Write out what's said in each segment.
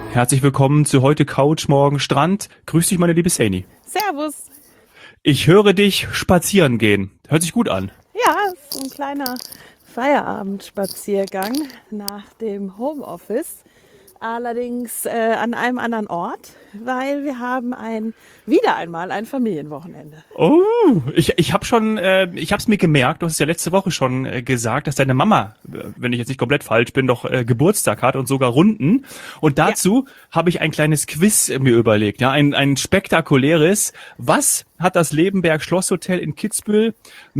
Herzlich willkommen zu heute Couch, morgen Strand. Grüß dich, meine liebe Saini. Servus. Ich höre dich spazieren gehen. Hört sich gut an. Ja, es ist ein kleiner Feierabendspaziergang nach dem Homeoffice. Allerdings an einem anderen Ort, weil wir haben wieder einmal ein Familienwochenende. Oh, ich habe schon, ich habe es mir gemerkt. Du hast es ja letzte Woche schon gesagt, dass deine Mama, wenn ich jetzt nicht komplett falsch bin, doch Geburtstag hat und sogar Runden. Und Ja, dazu habe ich ein kleines Quiz mir überlegt. Ja, ein spektakuläres. Was hat das Lebenberg Schlosshotel in Kitzbühel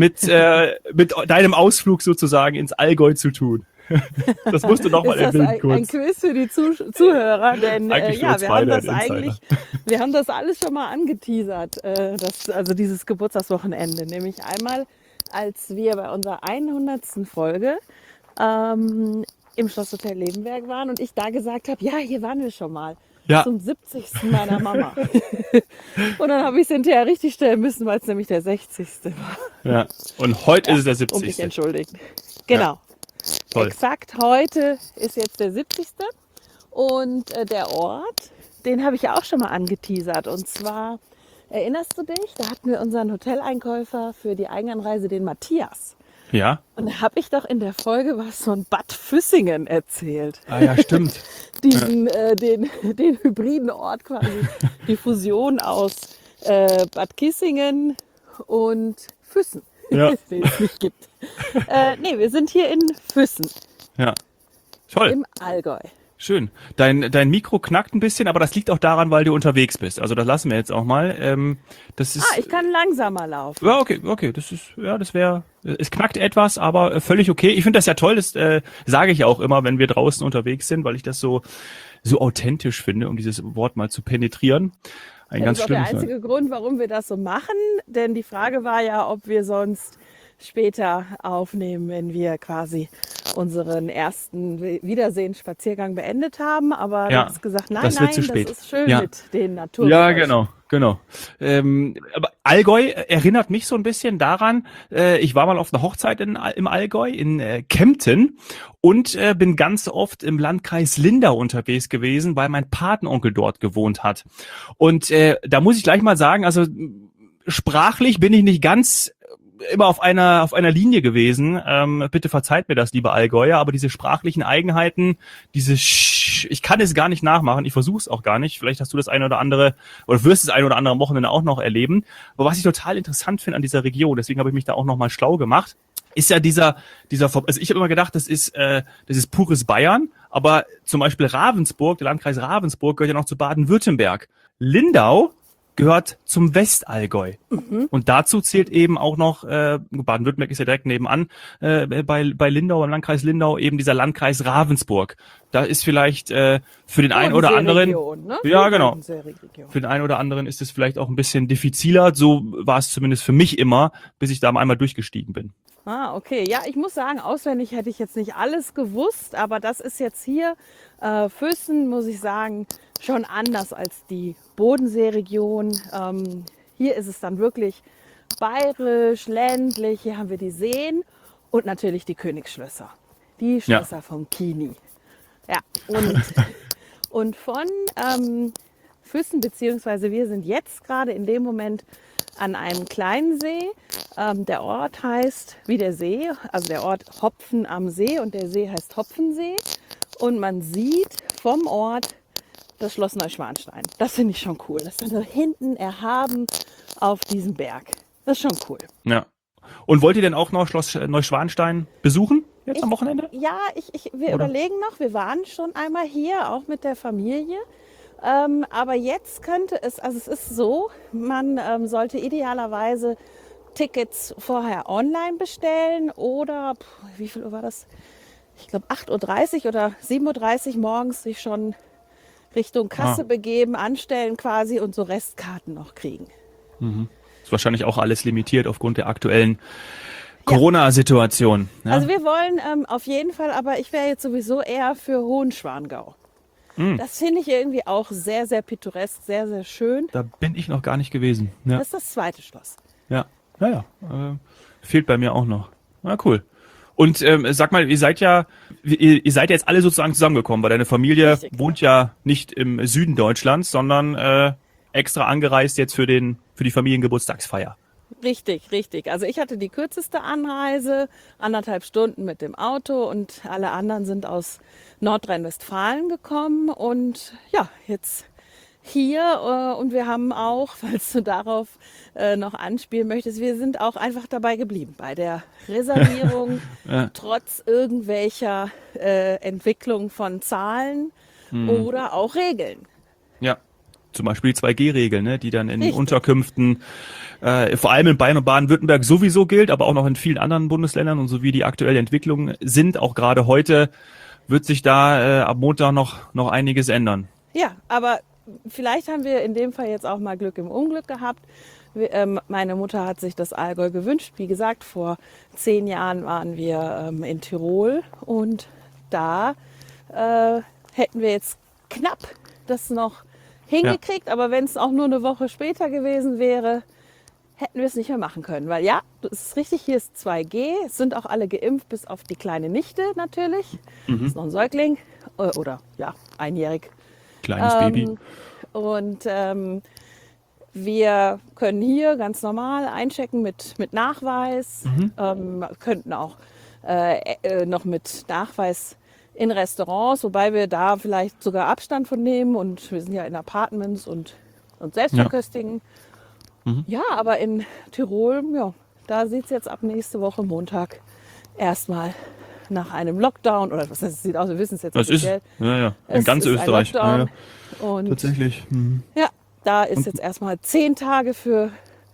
mit deinem Ausflug sozusagen ins Allgäu zu tun? Das musst du noch mal ist das erwähnen ein kurz. Quiz für die Zuhörer, denn Eigentlich für ja, uns beide ein Insider. wir haben das alles schon mal angeteasert, also dieses Geburtstagswochenende, nämlich einmal, als wir bei unserer 100. Folge im Schlosshotel Lebenberg waren und ich da gesagt habe, ja, hier waren wir schon mal. Ja, Zum 70. meiner Mama. Und dann habe ich es hinterher richtig stellen müssen, weil es nämlich der 60. war. ja. Und heute ist Ja, es der um mich 70. entschuldigen. Ja, Genau. toll. Exakt heute ist jetzt der 70. Und der Ort, den habe ich ja auch schon mal angeteasert. Und zwar, erinnerst du dich, da hatten wir unseren Hoteleinkäufer für die Eigenanreise, den Matthias. Ja. Und da habe ich doch in der Folge was von Bad Füssingen erzählt. Ah ja, stimmt. Den hybriden Ort quasi, die Fusion aus Bad Kissingen und Füssen, Ja, den es nicht gibt. Nee, wir sind hier in Füssen ja. Toll. im Allgäu. Schön. Dein Mikro knackt ein bisschen, aber das liegt auch daran, weil du unterwegs bist. Also das lassen wir jetzt auch mal. Das ist, Ich kann langsamer laufen. ja, okay. Es knackt etwas, aber völlig okay. Ich finde das ja toll. Das sage ich auch immer, wenn wir draußen unterwegs sind, weil ich das so authentisch finde, um dieses Wort mal zu penetrieren. Ein Das ganz ist auch der schlimmes. einzige Grund, warum wir das so machen. Denn die Frage war ja, ob wir sonst später aufnehmen, wenn wir quasi unseren ersten Wiedersehensspaziergang beendet haben. Aber du Ja, hast gesagt, nein, das wird zu das spät. ist schön Ja. mit den Ja, Naturgeräuschen. genau. Aber Allgäu erinnert mich so ein bisschen daran, ich war mal auf einer Hochzeit im Allgäu, in Kempten und bin ganz oft im Landkreis Lindau unterwegs gewesen, weil mein Patenonkel dort gewohnt hat. Und da muss ich gleich mal sagen, also sprachlich bin ich nicht ganz immer auf einer Linie gewesen. Bitte verzeiht mir das, liebe Allgäuer, aber diese sprachlichen Eigenheiten, ich kann es gar nicht nachmachen. Ich versuche es auch gar nicht. Vielleicht hast du das eine oder andere oder wirst das eine oder andere am Wochenende auch noch erleben. Aber was ich total interessant finde an dieser Region, deswegen habe ich mich da auch noch mal schlau gemacht, ist ja also ich habe immer gedacht, das ist pures Bayern, aber zum Beispiel Ravensburg, der Landkreis Ravensburg gehört ja noch zu Baden-Württemberg. Lindau gehört zum Westallgäu. Und dazu zählt eben auch noch, Baden-Württemberg ist ja direkt nebenan, bei Lindau, im Landkreis Lindau, eben dieser Landkreis Ravensburg. Da ist vielleicht für den einen oder anderen, Bodenseeregion, ne? ja genau, Bodenseeregion. für den einen oder anderen ist es vielleicht auch ein bisschen diffiziler. So war es zumindest für mich immer, bis ich da einmal durchgestiegen bin. Okay. Ja, ich muss sagen, auswendig hätte ich jetzt nicht alles gewusst, aber das ist jetzt hier Füssen, muss ich sagen, schon anders als die Bodenseeregion. Hier ist es dann wirklich bayerisch, ländlich. Hier haben wir die Seen und natürlich die Königsschlösser. Die Ja, Schlösser vom Kini. Ja, und von Füssen, beziehungsweise wir sind jetzt gerade in dem Moment an einem kleinen See. Der Ort heißt wie der See, also der Ort Hopfen am See und der See heißt Hopfensee. Und man sieht vom Ort das Schloss Neuschwanstein. Das finde ich schon cool. Das ist dann so hinten erhaben auf diesem Berg. Das ist schon cool. ja. Und wollt ihr denn auch noch Schloss Neuschwanstein besuchen jetzt am Wochenende? Wir Oder? überlegen noch, wir waren schon einmal hier, auch mit der Familie. Aber jetzt könnte also es ist so, man sollte idealerweise Tickets vorher online bestellen oder, wie viel Uhr war das? Ich glaube 8:30 Uhr oder 7:30 Uhr morgens sich schon Richtung Ah, Kasse begeben, anstellen quasi und so Restkarten noch kriegen. ist wahrscheinlich auch alles limitiert aufgrund der aktuellen Ja, Corona-Situation. also Ja? wir wollen auf jeden Fall, aber ich wäre jetzt sowieso eher für Hohenschwangau. Hm, Das finde ich irgendwie auch sehr, sehr pittoresk, sehr, sehr schön. da bin ich noch gar nicht gewesen. Ja, Das ist das zweite Schloss. ja, fehlt bei mir auch noch. Na cool. Und sag mal, ihr seid jetzt alle sozusagen zusammengekommen, weil deine Familie Richtig. wohnt ja nicht im Süden Deutschlands, sondern extra angereist jetzt für die Familiengeburtstagsfeier. Richtig, richtig. Also ich hatte die kürzeste Anreise, 1,5 Stunden mit dem Auto und alle anderen sind aus Nordrhein-Westfalen gekommen und ja, jetzt hier und wir haben auch, falls du darauf noch anspielen möchtest, wir sind auch einfach dabei geblieben bei der Reservierung, Ja. trotz irgendwelcher Entwicklung von Zahlen Hm. oder auch Regeln. Ja. Zum Beispiel die 2G-Regel, ne, die dann in Richtig. Unterkünften, vor allem in Bayern und Baden-Württemberg sowieso gilt, aber auch noch in vielen anderen Bundesländern und so wie die aktuelle Entwicklung sind, auch gerade heute, wird sich da ab Montag noch einiges ändern. Ja, aber vielleicht haben wir in dem Fall jetzt auch mal Glück im Unglück gehabt. Meine Mutter hat sich das Allgäu gewünscht. Wie gesagt, vor 10 Jahren waren wir in Tirol und da hätten wir jetzt knapp das noch hingekriegt. Aber wenn es auch nur eine Woche später gewesen wäre, hätten wir es nicht mehr machen können. Weil ja, das ist richtig, hier ist 2G. Es sind auch alle geimpft, bis auf die kleine Nichte natürlich. Das ist noch ein Säugling oder ja, einjährig. Kleines Baby. Und wir können hier ganz normal einchecken mit Nachweis, könnten auch noch mit Nachweis in Restaurants, wobei wir da vielleicht sogar Abstand von nehmen und wir sind ja in Apartments und selbst Ja. verköstigen. Ja, aber in Tirol, ja, da sieht es jetzt ab nächste Woche Montag erstmal nach einem Lockdown, oder was heißt, es sieht aus, wir wissen es jetzt Das ist, offiziell. ja, in Es ganz ist ein Österreich. Lockdown. Ja, Und tatsächlich. ja, da ist jetzt erstmal 10 Tage für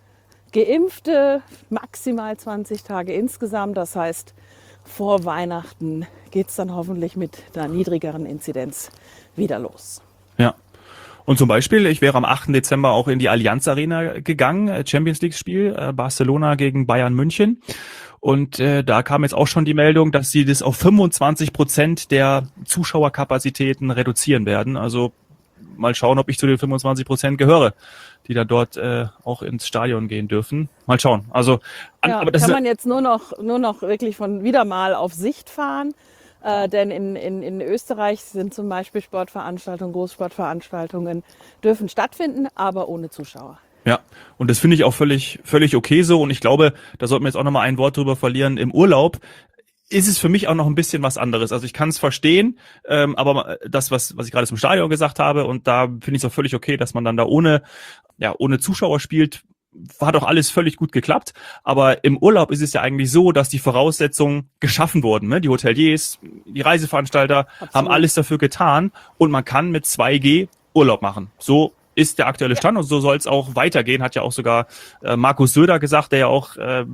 Geimpfte, maximal 20 Tage insgesamt. Das heißt, vor Weihnachten geht es dann hoffentlich mit einer niedrigeren Inzidenz wieder los. Ja. Und zum Beispiel, ich wäre am 8. Dezember auch in die Allianz Arena gegangen, Champions League Spiel, Barcelona gegen Bayern München. Und da kam jetzt auch schon die Meldung, dass sie das auf 25% der Zuschauerkapazitäten reduzieren werden. Also mal schauen, ob ich zu den 25% gehöre, die da dort auch ins Stadion gehen dürfen. Mal schauen. Also, Ja, aber das kann ist, man jetzt nur noch wirklich von wieder mal auf Sicht fahren. Denn in Österreich sind zum Beispiel Sportveranstaltungen, Großsportveranstaltungen dürfen stattfinden, aber ohne Zuschauer. ja, und das finde ich auch völlig okay so. Und ich glaube, da sollten wir jetzt auch nochmal ein Wort drüber verlieren. Im Urlaub ist es für mich auch noch ein bisschen was anderes. Also ich kann es verstehen, aber das, was ich gerade zum Stadion gesagt habe, und da finde ich es auch völlig okay, dass man dann da ohne Zuschauer spielt, hat auch alles völlig gut geklappt. Aber im Urlaub ist es ja eigentlich so, dass die Voraussetzungen geschaffen wurden. Ne? Die Hoteliers, die Reiseveranstalter haben Absolut. alles dafür getan und man kann mit 2G Urlaub machen. So ist der aktuelle Stand und so soll es auch weitergehen, hat ja auch sogar Markus Söder gesagt, der auch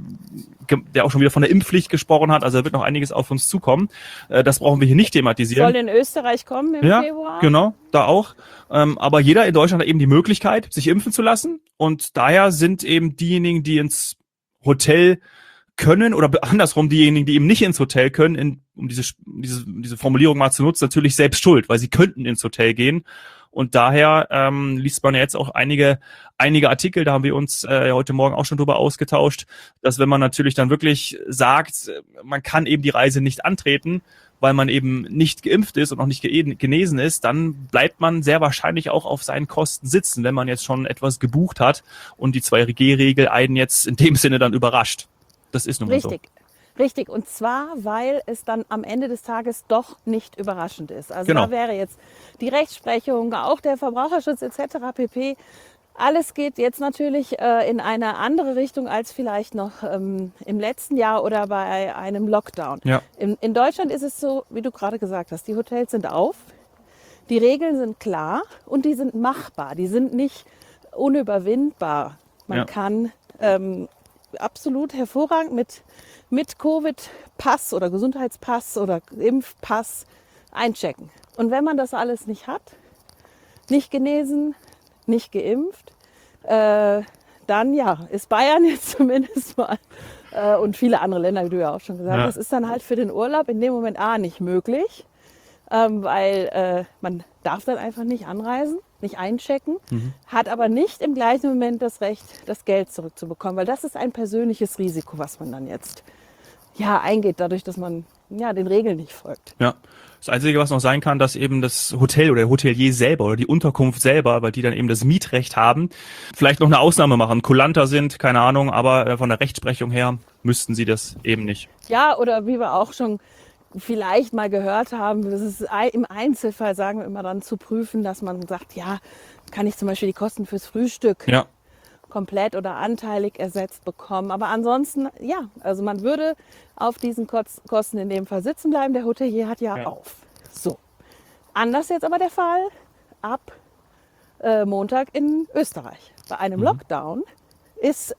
schon wieder von der Impfpflicht gesprochen hat. Also da wird noch einiges auf uns zukommen. Das brauchen wir hier nicht thematisieren. Soll in Österreich kommen im Ja, Februar? genau, da auch. Aber jeder in Deutschland hat eben die Möglichkeit, sich impfen zu lassen. Und daher sind eben diejenigen, die ins Hotel können oder andersrum diejenigen, die eben nicht ins Hotel können, um diese Formulierung mal zu nutzen, natürlich selbst schuld, weil sie könnten ins Hotel gehen. Und daher liest man ja jetzt auch einige Artikel, da haben wir uns heute Morgen auch schon drüber ausgetauscht, dass wenn man natürlich dann wirklich sagt, man kann eben die Reise nicht antreten, weil man eben nicht geimpft ist und noch nicht genesen ist, dann bleibt man sehr wahrscheinlich auch auf seinen Kosten sitzen, wenn man jetzt schon etwas gebucht hat und die 2G-Regel einen jetzt in dem Sinne dann überrascht. Das ist nun mal so. Richtig. Richtig, und zwar, weil es dann am Ende des Tages doch nicht überraschend ist. Also Genau. da wäre jetzt die Rechtsprechung, auch der Verbraucherschutz etc. pp. Alles geht jetzt natürlich in eine andere Richtung als vielleicht noch im letzten Jahr oder bei einem Lockdown. Ja. In Deutschland ist es so, wie du gerade gesagt hast, die Hotels sind auf, die Regeln sind klar und die sind machbar, die sind nicht unüberwindbar. Man Ja. kann absolut hervorragend mit Covid-Pass oder Gesundheitspass oder Impfpass einchecken. Und wenn man das alles nicht hat, nicht genesen, nicht geimpft, dann ja, ist Bayern jetzt zumindest mal und viele andere Länder, wie du ja auch schon gesagt hast, ist dann halt für den Urlaub in dem Moment nicht möglich, weil man darf dann einfach nicht anreisen, nicht einchecken, hat aber nicht im gleichen Moment das Recht, das Geld zurückzubekommen, weil das ist ein persönliches Risiko, was man dann jetzt eingeht, dadurch, dass man den Regeln nicht folgt. Ja. Das Einzige, was noch sein kann, dass eben das Hotel oder der Hotelier selber oder die Unterkunft selber, weil die dann eben das Mietrecht haben, vielleicht noch eine Ausnahme machen, kulanter sind, keine Ahnung, aber von der Rechtsprechung her müssten sie das eben nicht. Ja, oder wie wir auch schon vielleicht mal gehört haben, das ist im Einzelfall, sagen wir immer dann, zu prüfen, dass man sagt, ja, kann ich zum Beispiel die Kosten fürs Frühstück komplett oder anteilig ersetzt bekommen. Aber ansonsten, also man würde auf diesen Kosten in dem Fall sitzen bleiben. Der Hotelier hat ja auf. So. Anders jetzt aber der Fall ab Montag in Österreich. Bei einem Lockdown ist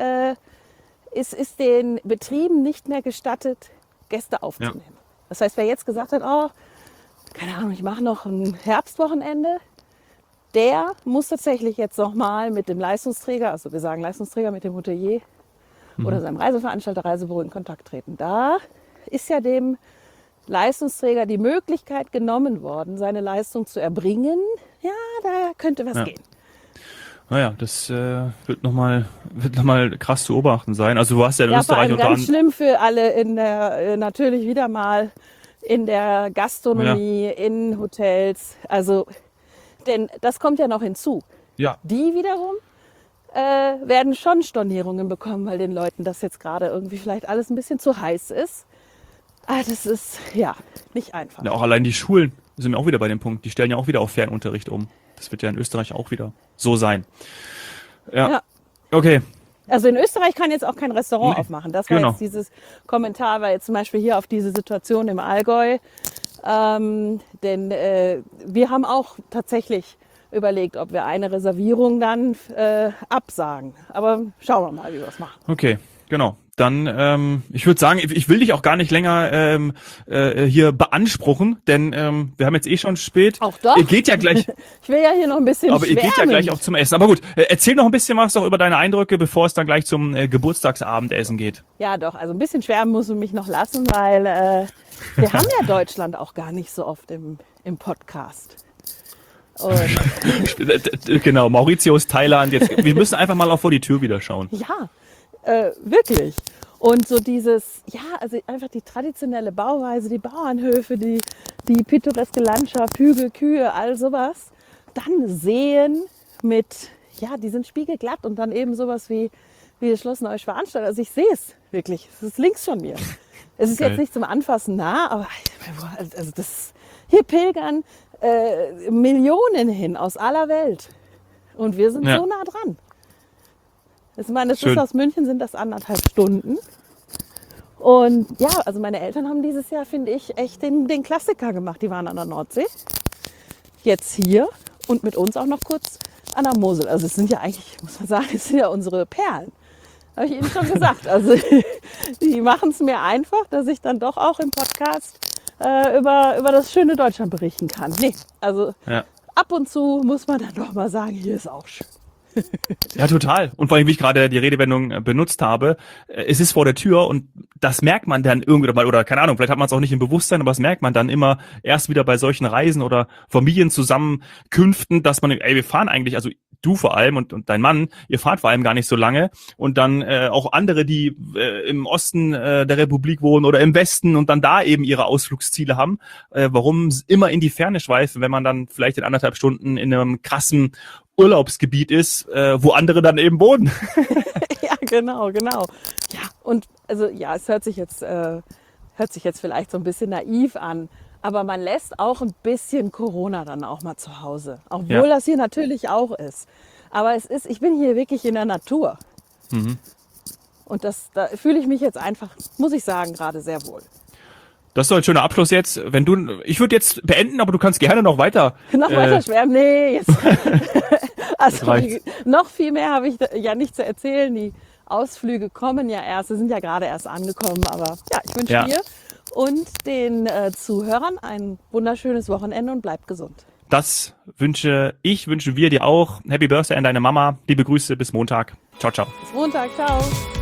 den Betrieben nicht mehr gestattet, Gäste aufzunehmen. Ja. Das heißt, wer jetzt gesagt hat, keine Ahnung, ich mache noch ein Herbstwochenende, der muss tatsächlich jetzt nochmal mit dem Leistungsträger, also wir sagen Leistungsträger, mit dem Hotelier oder seinem Reiseveranstalter, Reisebüro in Kontakt treten. Da ist ja dem Leistungsträger die Möglichkeit genommen worden, seine Leistung zu erbringen. Ja, da könnte was gehen. Naja, das wird noch mal krass zu beobachten sein. Also du hast ja in Österreich vor allem ganz schlimm für alle natürlich wieder mal in der Gastronomie, in Hotels. Also, denn das kommt ja noch hinzu. Ja. Die wiederum werden schon Stornierungen bekommen, weil den Leuten das jetzt gerade irgendwie vielleicht alles ein bisschen zu heiß ist. Das ist nicht einfach. Ja, auch allein die Schulen sind wir auch wieder bei dem Punkt. Die stellen ja auch wieder auf Fernunterricht um. Das wird ja in Österreich auch wieder so sein. Ja. Okay. Also in Österreich kann jetzt auch kein Restaurant aufmachen. Das war jetzt dieses Kommentar, war jetzt zum Beispiel hier auf diese Situation im Allgäu. Denn wir haben auch tatsächlich überlegt, ob wir eine Reservierung dann absagen. Aber schauen wir mal, wie wir das machen. Okay, genau. Dann, ich würde sagen, ich will dich auch gar nicht länger hier beanspruchen, denn wir haben jetzt schon spät. Auch doch. Ihr geht ja gleich. Ich will ja hier noch ein bisschen Aber ihr geht ja gleich auch zum Essen. Aber gut, erzähl noch ein bisschen was doch über deine Eindrücke, bevor es dann gleich zum Geburtstagsabendessen geht. Ja, doch. Also ein bisschen schwärmen musst du mich noch lassen, weil wir haben ja Deutschland auch gar nicht so oft im Podcast. Genau, Mauritius, Thailand. Jetzt, wir müssen einfach mal auch vor die Tür wieder schauen. Ja. Wirklich. Und so dieses, also einfach die traditionelle Bauweise, die Bauernhöfe, die pittoreske Landschaft, Hügel, Kühe, all sowas, dann sehen mit, die sind spiegelglatt und dann eben sowas wie das Schloss Neuschwanstein. Also ich sehe es wirklich, es ist links von mir. Es ist jetzt nicht zum Anfassen nah, aber also das hier pilgern Millionen hin aus aller Welt und wir sind so nah dran. Ich meine, das ist aus München, sind das 1,5 Stunden. Und also meine Eltern haben dieses Jahr, finde ich, echt den Klassiker gemacht. Die waren an der Nordsee, jetzt hier und mit uns auch noch kurz an der Mosel. Also es sind ja eigentlich, muss man sagen, es sind ja unsere Perlen. Habe ich Ihnen schon gesagt. Also die machen es mir einfach, dass ich dann doch auch im Podcast über das schöne Deutschland berichten kann. Nee, also ab und zu muss man dann doch mal sagen, hier ist auch schön. Ja, total. Und vor allem, wie ich gerade die Redewendung benutzt habe, es ist vor der Tür und das merkt man dann irgendwie mal, oder keine Ahnung, vielleicht hat man es auch nicht im Bewusstsein, aber das merkt man dann immer erst wieder bei solchen Reisen oder Familienzusammenkünften, dass man, wir fahren eigentlich, also du vor allem und dein Mann, ihr fahrt vor allem gar nicht so lange und dann auch andere, die im Osten der Republik wohnen oder im Westen und dann da eben ihre Ausflugsziele haben, warum immer in die Ferne schweifen, wenn man dann vielleicht in 1,5 Stunden in einem krassen Urlaubsgebiet ist, wo andere dann eben wohnen. Ja, genau. Ja, und also es hört sich jetzt vielleicht so ein bisschen naiv an, aber man lässt auch ein bisschen Corona dann auch mal zu Hause, obwohl das hier natürlich auch ist. Aber ich bin hier wirklich in der Natur. Mhm. Und da fühle ich mich jetzt einfach, muss ich sagen, gerade sehr wohl. Das ist doch ein schöner Abschluss jetzt. Ich würde jetzt beenden, aber du kannst gerne noch weiter. Weiter schwärmen? Nee, jetzt. Also noch viel mehr habe ich ja nicht zu erzählen. Die Ausflüge kommen ja erst, sie sind ja gerade erst angekommen. Aber ich wünsche dir und den Zuhörern ein wunderschönes Wochenende und bleibt gesund. Das wünschen wir dir auch. Happy Birthday an deine Mama. Liebe Grüße, bis Montag. Ciao, ciao. Bis Montag, ciao.